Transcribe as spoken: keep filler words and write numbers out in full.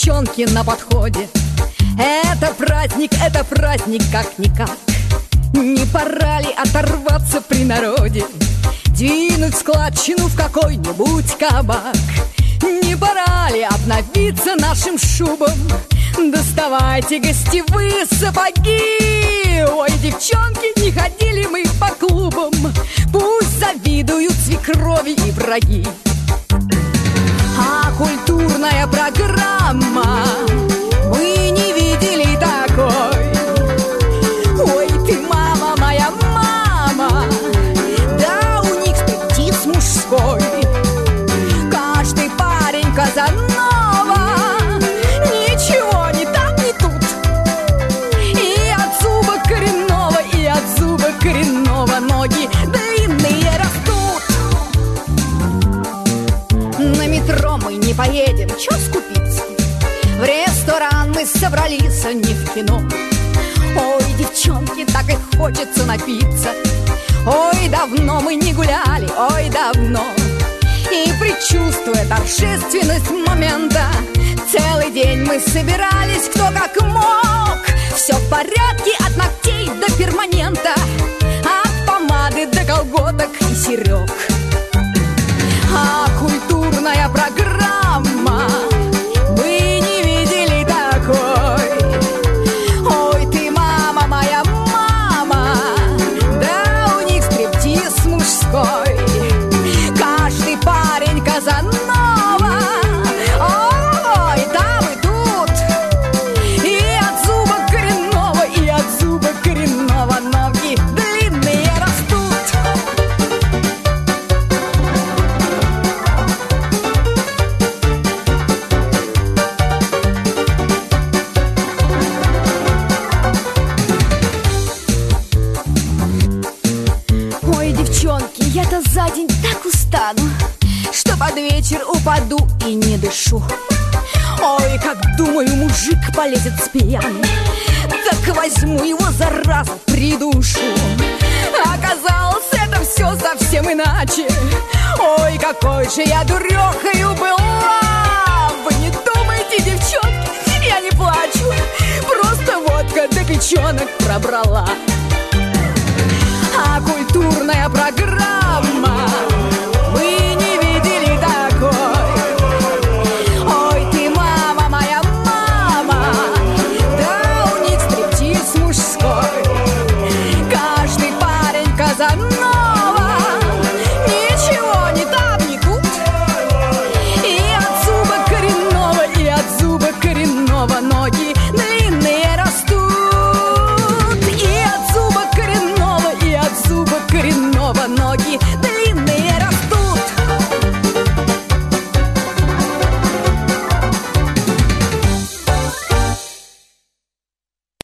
девчонки на подходе. Это праздник, это праздник как-никак. Не пора ли оторваться при народе, двинуть складчину в какой-нибудь кабак? Не пора ли обновиться нашим шубам? Доставайте гостевые сапоги. Ой, девчонки, не ходили мы по клубам, пусть завидуют свекрови и враги. А культурная программа, мы не видели такой. Ой, ты мама, моя мама, да у них стриптиз мужской. Каждый парень Казанова, ничего не так, не тут. И от зуба коренного, и от зуба коренного ноги длинные растут. На метро мы не поедем, чё скупиться? В ресторан мы собрались, а не в кино. Ой, девчонки, так и хочется напиться. Ой, давно мы не гуляли, ой, давно. И предчувствуя торжественность момента, целый день мы собирались кто как мог. Все в порядке от ногтей до перманента, от помады до колготок и серег. А культурная программа, мы не видели такой. Ой, ты мама, моя мама, да у них стриптиз мужской. Каждый парень Казанова, ой, там и тут. И от зуба коренного, и от зуба коренного ноги длинные растут. Ой, девчонки, я-то за день так устану, что под вечер упаду и не дышу. Ой, как думаю, мужик полезет с пьяным, так возьму его заразу, придушу. Оказалось, это все совсем иначе. Ой, какой же я дурехою была. Вы не думайте, девчонки, я не плачу, просто водка до печенок пробрала. А культурная программа,